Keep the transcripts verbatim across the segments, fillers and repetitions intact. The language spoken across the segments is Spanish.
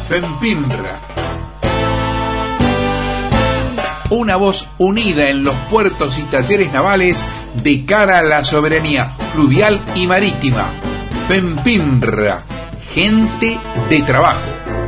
FEMPINRA. Una voz unida en los puertos y talleres navales de cara a la soberanía fluvial y marítima. FEMPINRA, gente de trabajo.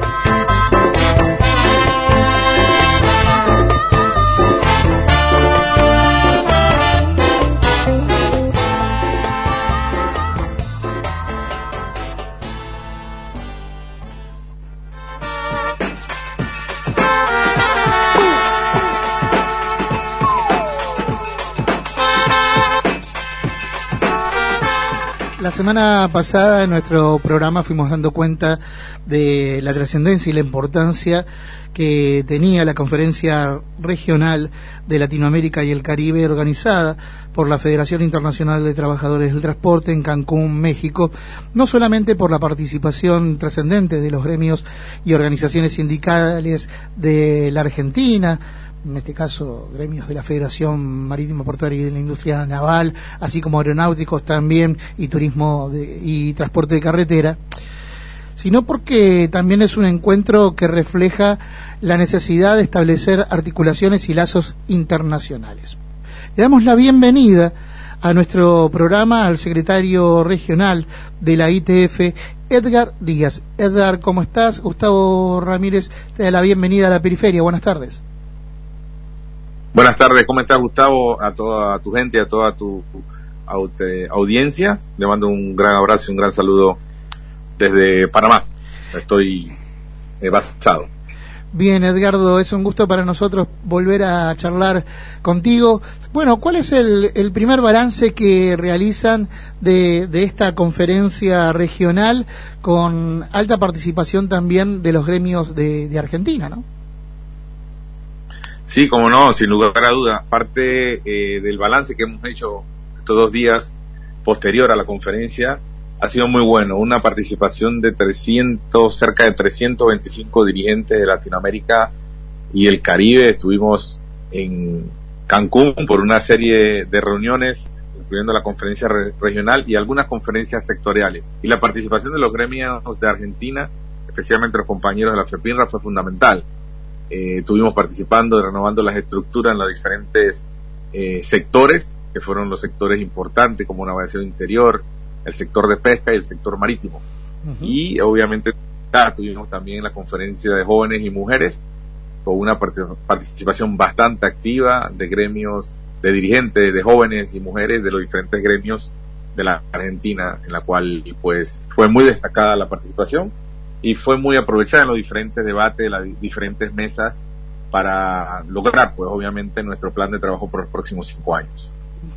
La semana pasada en nuestro programa fuimos dando cuenta de la trascendencia y la importancia que tenía la Conferencia Regional de Latinoamérica y el Caribe organizada por la Federación Internacional de Trabajadores del Transporte en Cancún, México, no solamente por la participación trascendente de los gremios y organizaciones sindicales de la Argentina, en este caso gremios de la Federación Marítima Portuaria y de la Industria Naval, así como aeronáuticos también, y turismo de, y transporte de carretera, sino porque también es un encuentro que refleja la necesidad de establecer articulaciones y lazos internacionales. Le damos la bienvenida a nuestro programa al secretario regional de la I T F, Edgar Díaz. Edgar, ¿cómo estás? Gustavo Ramírez te da la bienvenida a la periferia. Buenas tardes. Buenas tardes, ¿cómo estás, Gustavo? A toda tu gente, a toda tu audiencia, le mando un gran abrazo y un gran saludo desde Panamá. Estoy eh, basado. Bien, Edgardo, es un gusto para nosotros volver a charlar contigo. Bueno, ¿cuál es el, el primer balance que realizan de, de esta conferencia regional con alta participación también de los gremios de, de Argentina, ¿no? Sí, como no, sin lugar a duda. Parte eh, del balance que hemos hecho estos dos días posterior a la conferencia ha sido muy bueno. Una participación de trescientos, cerca de trescientos veinticinco dirigentes de Latinoamérica y el Caribe. Estuvimos en Cancún por una serie de reuniones, incluyendo la conferencia re- regional y algunas conferencias sectoriales. Y la participación de los gremios de Argentina, especialmente los compañeros de la FEPINRA, fue fundamental. Eh, estuvimos participando y renovando las estructuras en los diferentes eh, sectores, que fueron los sectores importantes como navegación interior, el sector de pesca y el sector marítimo. Uh-huh. Y obviamente ah, tuvimos también la conferencia de jóvenes y mujeres, con una part- participación bastante activa de gremios, de dirigentes, de jóvenes y mujeres de los diferentes gremios de la Argentina, en la cual pues fue muy destacada la participación y fue muy aprovechada en los diferentes debates de las diferentes mesas para lograr, pues obviamente, nuestro plan de trabajo por los próximos cinco años.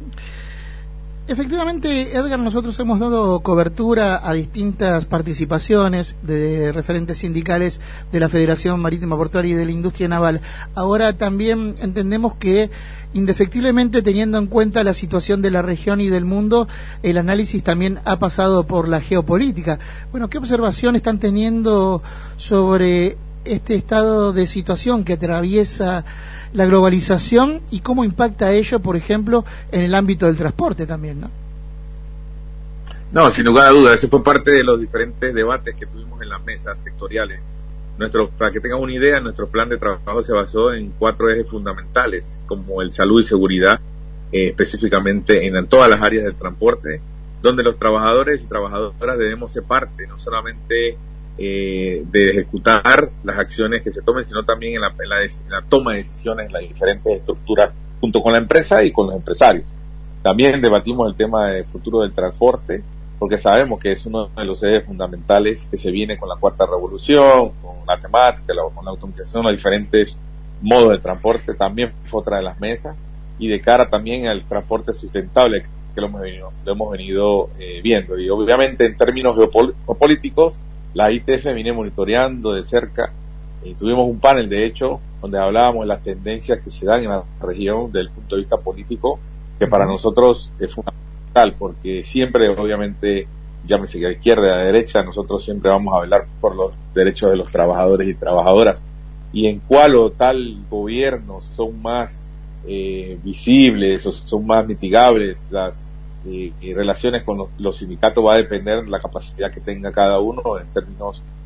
Efectivamente, Edgar, nosotros hemos dado cobertura a distintas participaciones de referentes sindicales de la Federación Marítima Portuaria y de la Industria Naval. Ahora también entendemos que, indefectiblemente, teniendo en cuenta la situación de la región y del mundo, el análisis también ha pasado por la geopolítica. Bueno, ¿qué observación están teniendo sobre este estado de situación que atraviesa la globalización y cómo impacta ello, por ejemplo, en el ámbito del transporte también, ¿no? No, sin lugar a dudas, eso fue parte de los diferentes debates que tuvimos en las mesas sectoriales. Nuestro, para que tengan una idea, nuestro plan de trabajo se basó en cuatro ejes fundamentales, como el salud y seguridad, eh, específicamente en todas las áreas del transporte, donde los trabajadores y trabajadoras debemos ser parte, no solamente Eh, de ejecutar las acciones que se tomen, sino también en la, en, la, en la toma de decisiones en las diferentes estructuras junto con la empresa y con los empresarios. También debatimos el tema del futuro del transporte, porque sabemos que es uno de los ejes fundamentales que se viene con la cuarta revolución, con la temática, la, con la automatización, los diferentes modos de transporte. También fue otra de las mesas, y de cara también al transporte sustentable que lo hemos venido, lo hemos venido eh, viendo. Y obviamente en términos geopol- geopolíticos, la I T F viene monitoreando de cerca, y tuvimos un panel, de hecho, donde hablábamos de las tendencias que se dan en la región desde el punto de vista político, que para nosotros es fundamental, porque siempre, obviamente, llámese que a la izquierda y a la derecha, nosotros siempre vamos a velar por los derechos de los trabajadores y trabajadoras, y en cuál o tal gobierno son más eh, visibles o son más mitigables las Y, y relaciones con los, los sindicatos va a depender de la capacidad que tenga cada uno en términos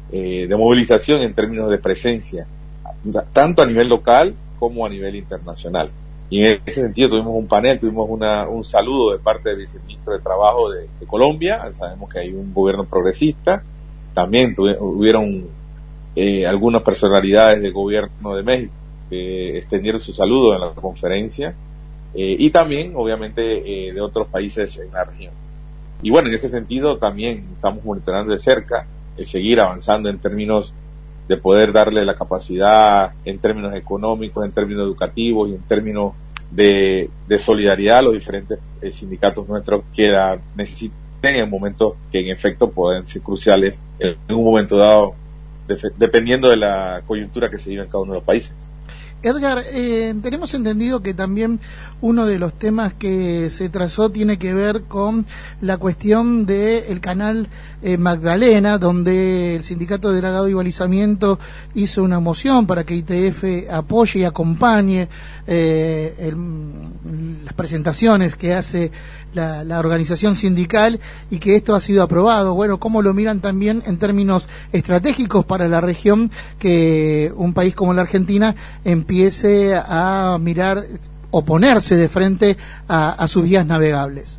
eh, de movilización en términos de presencia, tanto a nivel local como a nivel internacional. Y en ese sentido tuvimos un panel, tuvimos una, un saludo de parte del viceministro de Trabajo de, de Colombia. Sabemos que hay un gobierno progresista. También tuve, hubieron eh, algunas personalidades del gobierno de México que extendieron su saludo en la conferencia, eh, y también obviamente eh, de otros países en la región. Y bueno, en ese sentido también estamos monitoreando de cerca el seguir avanzando en términos de poder darle la capacidad en términos económicos, en términos educativos y en términos de, de solidaridad a los diferentes eh, sindicatos nuestros que la necesiten en momentos que en efecto pueden ser cruciales en un momento dado, de, dependiendo de la coyuntura que se vive en cada uno de los países. Edgar, eh, tenemos entendido que también uno de los temas que se trazó tiene que ver con la cuestión del canal eh, Magdalena, donde el Sindicato de Dragado y Balizamiento hizo una moción para que I T F apoye y acompañe eh, el, las presentaciones que hace la, la organización sindical, y que esto ha sido aprobado. Bueno, ¿cómo lo miran también en términos estratégicos para la región, que un país como la Argentina empiece a mirar o ponerse de frente a, a sus vías navegables?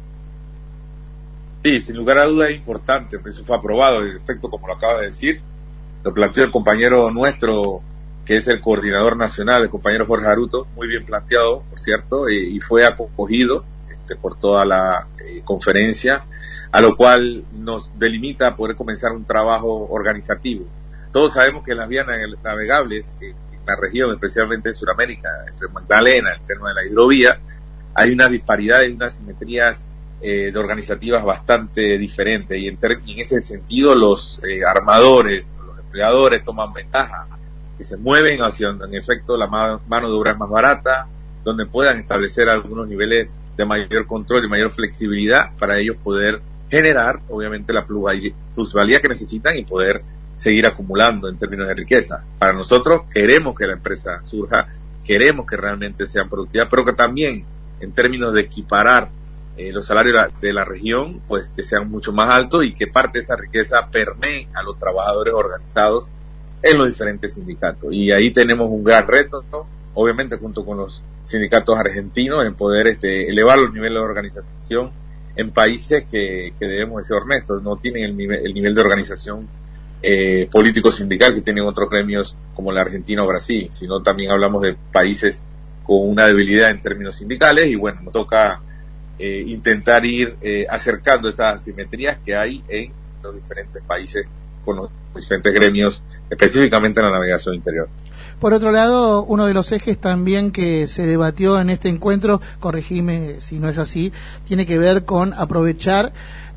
Sí, sin lugar a duda es importante, eso fue aprobado, en efecto, como lo acaba de decir, lo planteó el compañero nuestro, que es el coordinador nacional, el compañero Jorge Aruto, muy bien planteado, por cierto, y, y fue acogido este, por toda la eh, conferencia, a lo cual nos delimita poder comenzar un trabajo organizativo. Todos sabemos que las vías navegables eh, la región, especialmente en Sudamérica, entre Magdalena, el tema de la hidrovía, hay unas disparidades y unas simetrías eh, de organizativas bastante diferentes, y en, ter- y en ese sentido los eh, armadores, los empleadores toman ventaja, que se mueven hacia, en efecto, la ma- mano de obra más barata, donde puedan establecer algunos niveles de mayor control y mayor flexibilidad para ellos poder generar, obviamente, la plusvalía, plusvalía que necesitan y poder seguir acumulando en términos de riqueza. Para nosotros queremos que la empresa surja, queremos que realmente sean productivas, pero que también en términos de equiparar eh, los salarios de la, de la región, pues que sean mucho más altos y que parte de esa riqueza permee a los trabajadores organizados en los diferentes sindicatos. Y ahí tenemos un gran reto, ¿no? Obviamente junto con los sindicatos argentinos, en poder este, elevar los niveles de organización en países que, que debemos ser honestos, no tienen el nivel, el nivel de organización Eh, político sindical que tienen otros gremios como la Argentina o Brasil, sino también hablamos de países con una debilidad en términos sindicales, y bueno, nos toca eh, intentar ir eh, acercando esas asimetrías que hay en los diferentes países con los diferentes gremios, específicamente en la navegación interior. Por otro lado, uno de los ejes también que se debatió en este encuentro, corregime si no es así, tiene que ver con aprovechar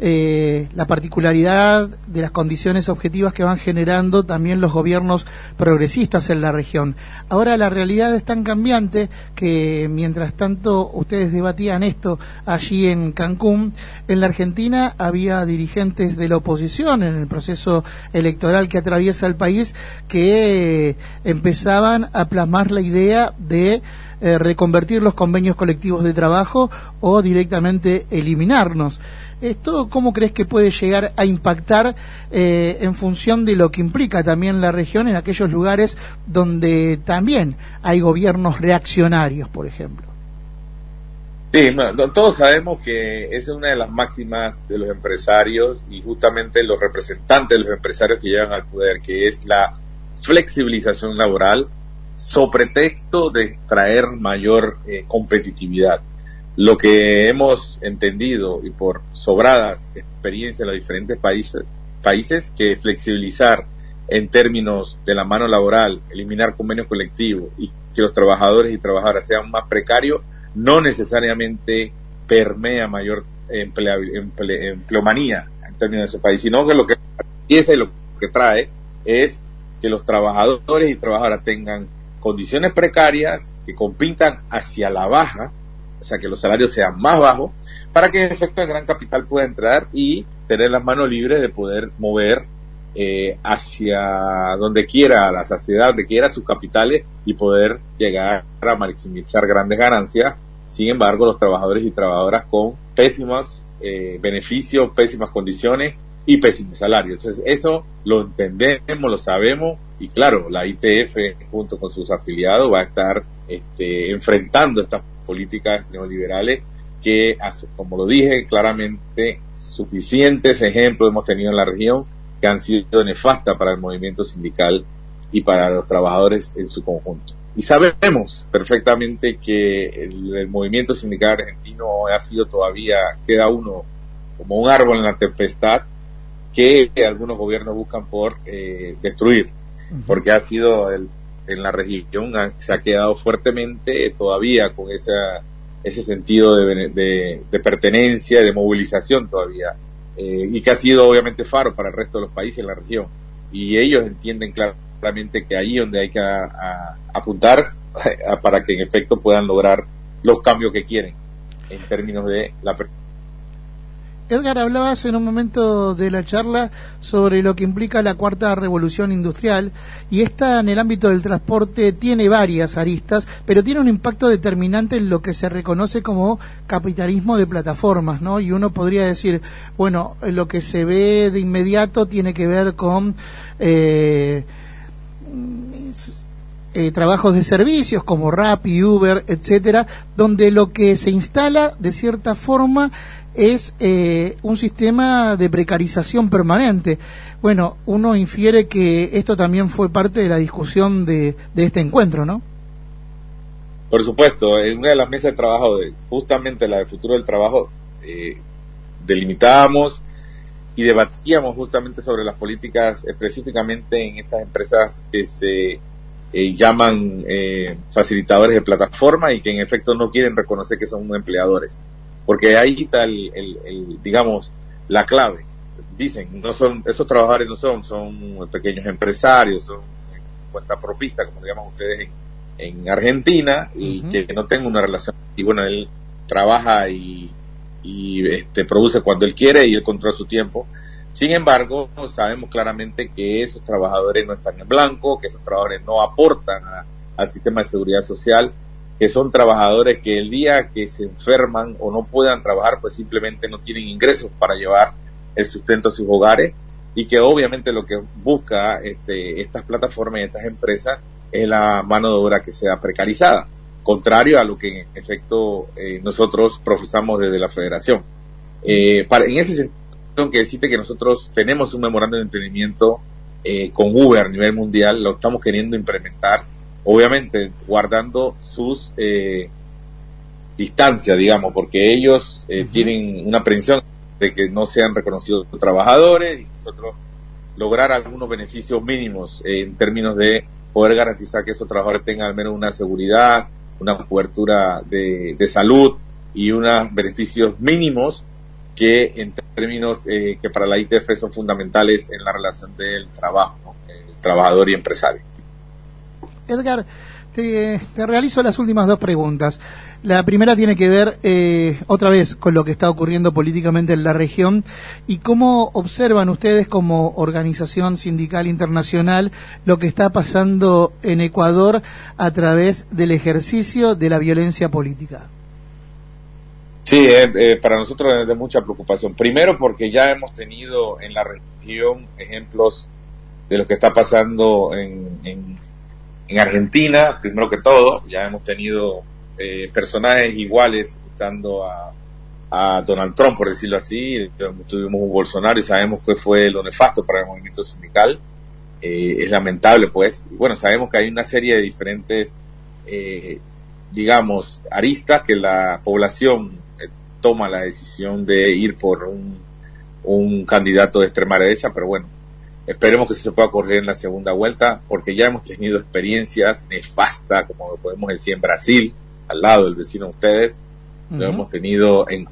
eh, la particularidad de las condiciones objetivas que van generando también los gobiernos progresistas en la región. Ahora la realidad es tan cambiante que mientras tanto ustedes debatían esto allí en Cancún, en la Argentina había dirigentes de la oposición en el proceso electoral que atraviesa el país que empezaban a plasmar la idea de eh, reconvertir los convenios colectivos de trabajo o directamente eliminarnos. ¿Esto cómo crees que puede llegar a impactar eh, en función de lo que implica también la región en aquellos lugares donde también hay gobiernos reaccionarios, por ejemplo? Sí, bueno, todos sabemos que esa es una de las máximas de los empresarios y justamente los representantes de los empresarios que llegan al poder, que es la flexibilización laboral sobre pretexto de traer mayor eh, competitividad. Lo que hemos entendido y por sobradas experiencias en los diferentes países, países que flexibilizar en términos de la mano laboral, eliminar convenios colectivos y que los trabajadores y trabajadoras sean más precarios, no necesariamente permea mayor emplea, emple, empleomanía en términos de ese país, sino que lo que empieza y lo que trae es que los trabajadores y trabajadoras tengan condiciones precarias, que compitan hacia la baja, o sea, que los salarios sean más bajos, para que en efecto el gran capital pueda entrar y tener las manos libres de poder mover eh, hacia donde quiera, a la saciedad, donde quiera sus capitales y poder llegar a maximizar grandes ganancias. Sin embargo, los trabajadores y trabajadoras con pésimos eh, beneficios, pésimas condiciones y pésimos salarios. Entonces, eso lo entendemos, lo sabemos, y claro, la I T F junto con sus afiliados va a estar este, enfrentando estas políticas neoliberales que, como lo dije claramente, suficientes ejemplos hemos tenido en la región que han sido nefastas para el movimiento sindical y para los trabajadores en su conjunto. Y sabemos perfectamente que el, el movimiento sindical argentino ha sido todavía, queda uno como un árbol en la tempestad que algunos gobiernos buscan por eh, destruir, uh-huh. porque ha sido el, en la región ha, se ha quedado fuertemente todavía con esa, ese sentido de, de, de pertenencia, de movilización todavía, eh, y que ha sido obviamente faro para el resto de los países en la región, y ellos entienden claramente que ahí donde hay que a, a, apuntar a, para que en efecto puedan lograr los cambios que quieren en términos de la pertenencia. Edgar, hablabas en un momento de la charla sobre lo que implica la cuarta revolución industrial, y esta en el ámbito del transporte tiene varias aristas, pero tiene un impacto determinante en lo que se reconoce como capitalismo de plataformas, ¿no? Y uno podría decir, bueno, lo que se ve de inmediato tiene que ver con eh, eh, trabajos de servicios como Rappi, Uber, etcétera, donde lo que se instala de cierta forma es eh, un sistema de precarización permanente. Bueno, uno infiere que esto también fue parte de la discusión de, de este encuentro, ¿no? Por supuesto, en una de las mesas de trabajo, de, justamente la de futuro del trabajo, eh, delimitábamos y debatíamos justamente sobre las políticas específicamente en estas empresas que se eh, llaman eh, facilitadores de plataforma y que en efecto no quieren reconocer que son empleadores. Porque ahí está el, el, el, digamos, la clave. Dicen, no son, esos trabajadores no son, son pequeños empresarios, son cuesta propista, como llaman ustedes en, en Argentina, y uh-huh. que no tengan una relación. Y bueno, él trabaja y, y este, produce cuando él quiere y él controla su tiempo. Sin embargo, sabemos claramente que esos trabajadores no están en blanco, que esos trabajadores no aportan a, al sistema de seguridad social, que son trabajadores que el día que se enferman o no puedan trabajar, pues simplemente no tienen ingresos para llevar el sustento a sus hogares, y que obviamente lo que busca este, estas plataformas y estas empresas es la mano de obra que sea precarizada, contrario a lo que en efecto eh, nosotros profesamos desde la federación. Eh, para, en ese sentido, tengo que decirte que nosotros tenemos un memorándum de entendimiento eh, con Uber a nivel mundial, lo estamos queriendo implementar, obviamente guardando sus eh, distancias, digamos, porque ellos eh, uh-huh. tienen una prevención de que no sean reconocidos trabajadores, y nosotros lograr algunos beneficios mínimos eh, en términos de poder garantizar que esos trabajadores tengan al menos una seguridad, una cobertura de, de salud y unos beneficios mínimos que en términos eh, que para la I T F son fundamentales en la relación del trabajo, ¿no? El trabajador y empresario. Edgar, te, te realizo las últimas dos preguntas. La primera tiene que ver eh, otra vez con lo que está ocurriendo políticamente en la región, y cómo observan ustedes como organización sindical internacional lo que está pasando en Ecuador a través del ejercicio de la violencia política. Sí, eh, eh, para nosotros es de mucha preocupación. Primero porque ya hemos tenido en la región ejemplos de lo que está pasando en, en En Argentina, primero que todo, ya hemos tenido eh, personajes iguales estando a, a Donald Trump, por decirlo así. Tuvimos un Bolsonaro y sabemos que fue lo nefasto para el movimiento sindical. Eh, es lamentable, pues. Y bueno, sabemos que hay una serie de diferentes, eh, digamos, aristas que la población eh, toma la decisión de ir por un, un candidato de extrema derecha, pero bueno, esperemos que se pueda correr en la segunda vuelta, porque ya hemos tenido experiencias nefastas, como lo podemos decir en Brasil, al lado del vecino de ustedes, uh-huh. lo hemos tenido en...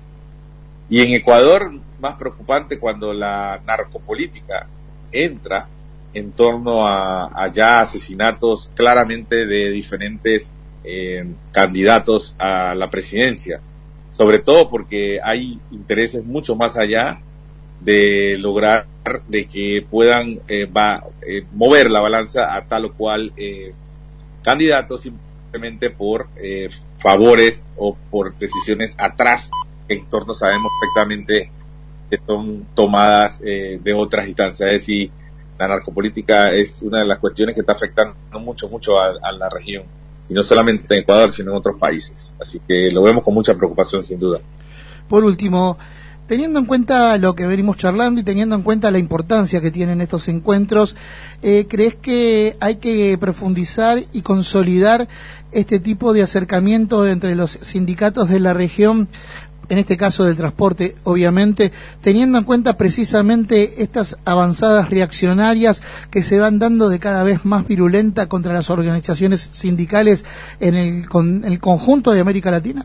Y en Ecuador, más preocupante cuando la narcopolítica entra en torno a, a ya asesinatos claramente de diferentes eh, candidatos a la presidencia, sobre todo porque hay intereses mucho más allá de lograr de que puedan eh, va, eh, mover la balanza a tal o cual eh, candidato simplemente por eh, favores o por decisiones atrás, que en torno sabemos perfectamente que son tomadas eh, de otras instancias. Es decir, la narcopolítica es una de las cuestiones que está afectando mucho, mucho a, a la región, y no solamente en Ecuador, sino en otros países. Así que lo vemos con mucha preocupación, sin duda. Por último, teniendo en cuenta lo que venimos charlando y teniendo en cuenta la importancia que tienen estos encuentros, eh, ¿crees que hay que profundizar y consolidar este tipo de acercamiento entre los sindicatos de la región, en este caso del transporte, obviamente, teniendo en cuenta precisamente estas avanzadas reaccionarias que se van dando de cada vez más virulenta contra las organizaciones sindicales en el, con, el conjunto de América Latina?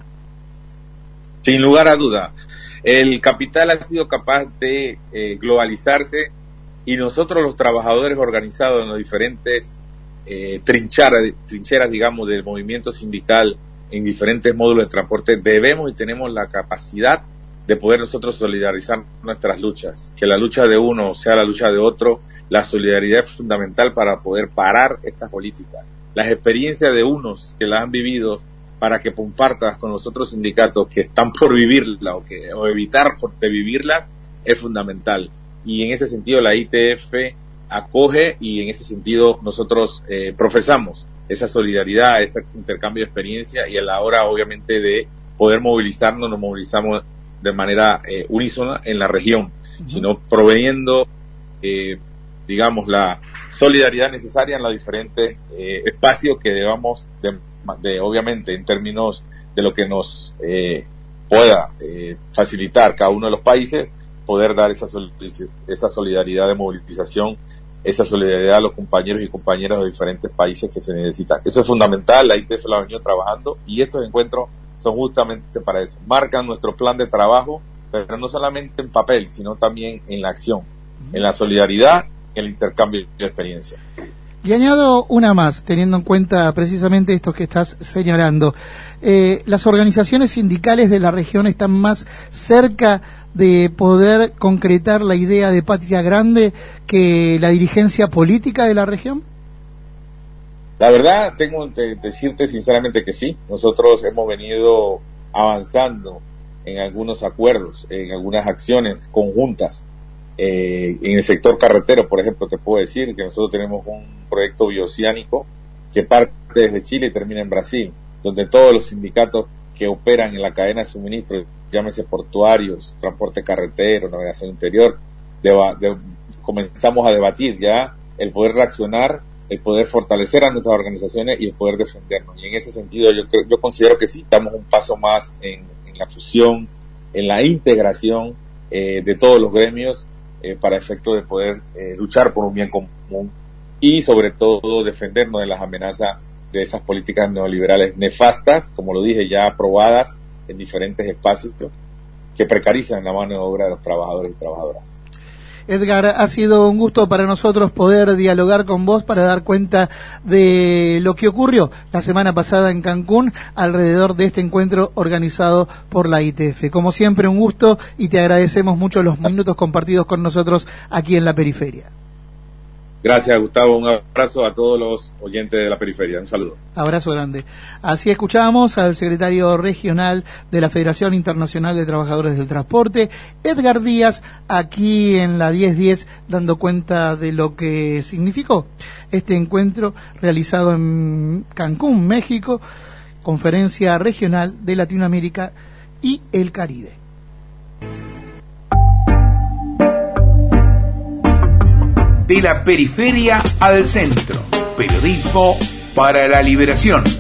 Sin lugar a duda. El capital ha sido capaz de eh, globalizarse, y nosotros los trabajadores organizados en los diferentes eh, trincheras, trincheras, digamos, del movimiento sindical en diferentes módulos de transporte, debemos y tenemos la capacidad de poder nosotros solidarizar nuestras luchas. Que la lucha de uno sea la lucha de otro, la solidaridad es fundamental para poder parar estas políticas. Las experiencias de unos que las han vivido, para que compartas con los otros sindicatos que están por vivirla o que o evitar por de vivirlas, es fundamental. Y en ese sentido la I T F acoge, y en ese sentido nosotros eh, profesamos esa solidaridad, ese intercambio de experiencia, y a la hora obviamente de poder movilizarnos, nos movilizamos de manera eh, unísona en la región, uh-huh. sino proveyendo, eh, digamos, la solidaridad necesaria en los diferentes eh, espacios que debamos de, de, obviamente, en términos de lo que nos eh, pueda eh, facilitar cada uno de los países, poder dar esa, esa solidaridad de movilización, esa solidaridad a los compañeros y compañeras de diferentes países que se necesitan. Eso es fundamental, la I T F lo ha venido trabajando, y estos encuentros son justamente para eso. Marcan nuestro plan de trabajo, pero no solamente en papel, sino también en la acción, en la solidaridad, en el intercambio de experiencia. Y añado una más, teniendo en cuenta precisamente esto que estás señalando. Eh, las organizaciones sindicales de la región están más cerca de poder concretar la idea de patria grande que la dirigencia política de la región. La verdad, tengo que decirte sinceramente que sí. Nosotros hemos venido avanzando en algunos acuerdos, en algunas acciones conjuntas. Eh, en el sector carretero, por ejemplo, te puedo decir que nosotros tenemos un proyecto bioceánico que parte desde Chile y termina en Brasil, donde todos los sindicatos que operan en la cadena de suministro, llámese portuarios, transporte carretero, navegación interior, deba, de, comenzamos a debatir ya el poder reaccionar, el poder fortalecer a nuestras organizaciones y el poder defendernos. Y en ese sentido yo, yo considero que sí, damos un paso más en, en la fusión, en la integración eh, de todos los gremios eh, para efecto de poder eh, luchar por un bien común y sobre todo defendernos de las amenazas de esas políticas neoliberales nefastas, como lo dije, ya aprobadas en diferentes espacios, que precarizan la mano de obra de los trabajadores y trabajadoras. Edgar, ha sido un gusto para nosotros poder dialogar con vos para dar cuenta de lo que ocurrió la semana pasada en Cancún alrededor de este encuentro organizado por la I T F. Como siempre, un gusto, y te agradecemos mucho los minutos compartidos con nosotros aquí en La Periferia. Gracias, Gustavo. Un abrazo a todos los oyentes de La Periferia. Un saludo. Abrazo grande. Así escuchábamos al secretario regional de la Federación Internacional de Trabajadores del Transporte, Edgar Díaz, aquí en la diez diez, dando cuenta de lo que significó este encuentro realizado en Cancún, México, Conferencia Regional de Latinoamérica y el Caribe. De la periferia al centro. Periodismo para la liberación.